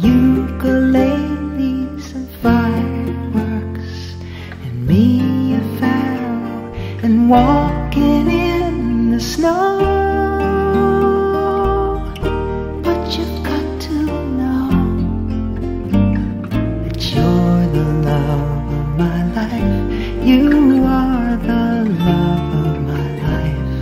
ukuleles and fireworks, and me a pharaoh and walking in the snow. But you've got to know that you're the love of my life. You are the love of my life.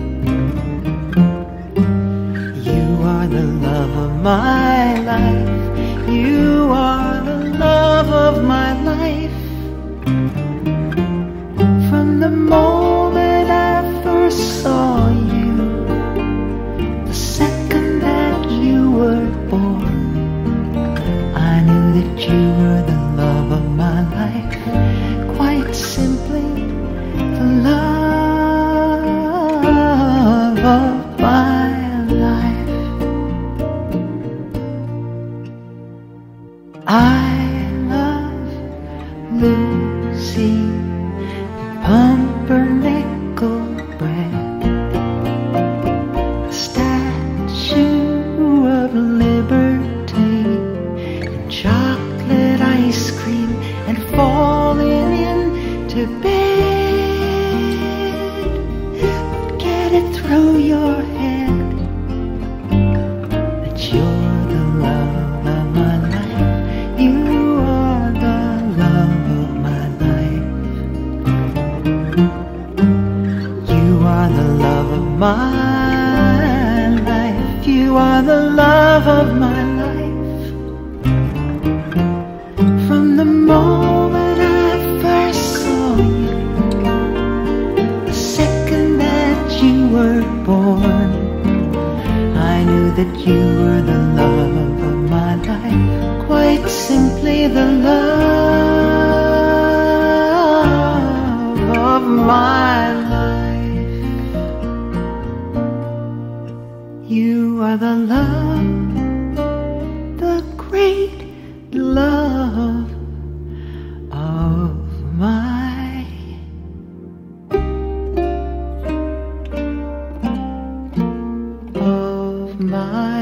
You are the love of my life. You are the love of my life. From the moment I first saw you, the second that you were born, I knew that you were the love of my life. Quite simply, the love of my life. I love Lucy, pumpernickel bread, the Statue of Liberty, and chocolate ice cream, and falling into bed. Get it through your head that you're the love of my life. You are the love of my life. You are the love of my life. You are the love of my life. From the moment I first saw you, the second that you were born, I knew that you were the love of my life. Quite simply, the love of my life. You are the love, the great love of my life.